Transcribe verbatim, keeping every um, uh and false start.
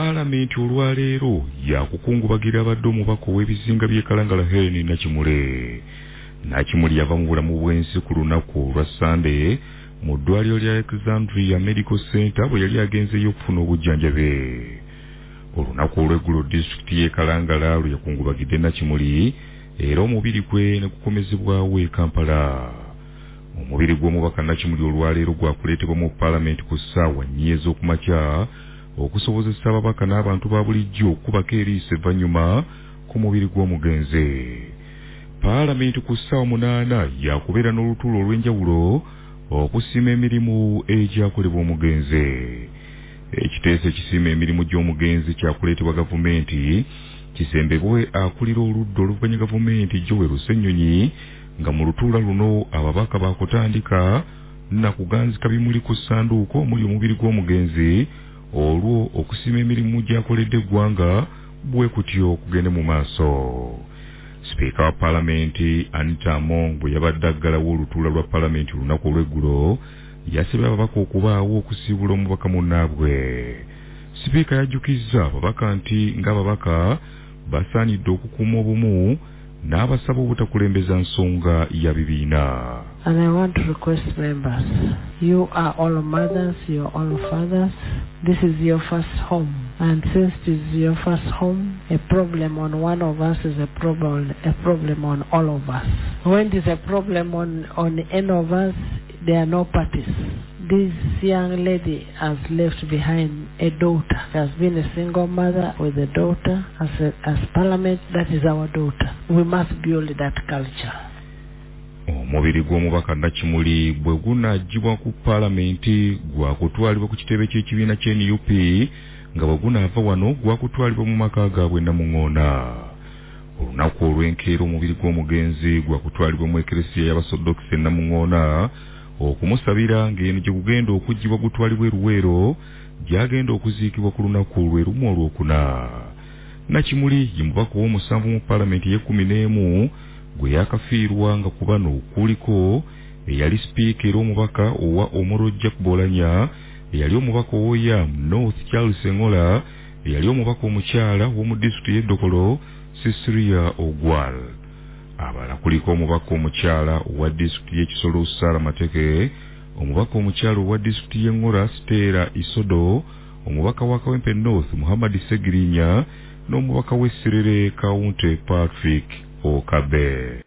Parliament olwaleero yakukungubagira abadde omubaka w'ebizinga by'e Kalangala Helen Nakimule. Nakimule yava mu bulamu bw'ensi ku lunaku lwa Sunday mu ddwaliro lya Alexandria Medical Center bwe yali agenzeyo okufuna obujjanjabe. Olunaku olw'eggulo disitulikiti y'e Kalangala lwe yakungubagidde Nakimuli era omubiri gwe ne gukomezebwawo e Kampala. Omubiri gw'omubaka Nakimuli olwaleero gwakuleetebwa mu Parliament ku ssaawa nnya ez'okumakya okusobozesa ababaka n'abantu ba bulijjo okubako eriiso evvannyuma ku mubiri gw'omugenzi. Parliament ku ssaawa munaana yakubeera n'olutuulo olw'enjawulo okusiima emirimu egyakolebwa omugenzi. Ekiteeso ekisiima emirimu gy'omugenzi kyakuleetebwa gavumenti kisembebwe akulira oludda oluvuganya gavumenti Joel Ssennyonyi nga mu lutuula luno ababaka baakutandika na kuganzika bimuli ku ssanduuko omuli omubiri gw'omugenzi olwo okusiima emirimu gyakoledde eggwanga bwe kutyo okugende mu maaso. Sipiika wa Paalamenti Anita Among bwe yabadde aggalawo olutuula lwa Paalamenti olunaku olw'eggulo yasabye ababaka okubaawo okusiibula omubaka munnaabwe. Sipiika yajjukizza ababaka nti ng'ababaka basaanidde okukuuma obumu n'abasaba obutakulembeza nsonga ya bibiina. And I want to request members, you are all mothers, you are all fathers. This is your first home. And since it is your first home, a problem on one of us is a problem, a problem on all of us. When it is a problem on, on any of us, there are no parties. This young lady has left behind a daughter. She has been a single mother with a daughter. As, a, as Parliament, that is our daughter. We must build that culture. Omubiri gw'omubaka Nakimuli bwe gunaagibwa ku Paalamenti gwakutwalibwa ku kitebe ky'ekibiina kya N U P nga bwe gunaava wano gwakutwalibwa mu maka gaabwe Namuŋŋoona. Olunaku olw'enkeera omubiri gw'omugenzi gwakutwalibwa mu Eklesiya y'Abasodokisi e Namuŋŋoona okumusabira ng'eno gye gugenda okuggyibwa gutwalibwa e Luweero gy'agenda okuziikibwa ku lunaku lwe lumu olwokuna. Nakimuli ye mubaka w'omusanvu mu Paalamenti y'ekkumi n'emu gwe yakafiirwa nga ku bano kuliko eyali sipiika era omubaka owa Omoro Jack Bolanya, eyali omubaka ow'Oyam North Charles Engola, eyali omubaka omukyala w'omu disitulikiti y'Eddokolo Cecilia Ogwal. Abalala kuliko omubaka omukyala owa disitulikiti y'Ekisolo Sarah Mateke, omubaka omukyala owa disitulikiti y'Engora Stella Isodo, omubaka wa Kawempe North Muhammad Segirinya n'omubaka w'Esserere Kaunti Patrick Okabe.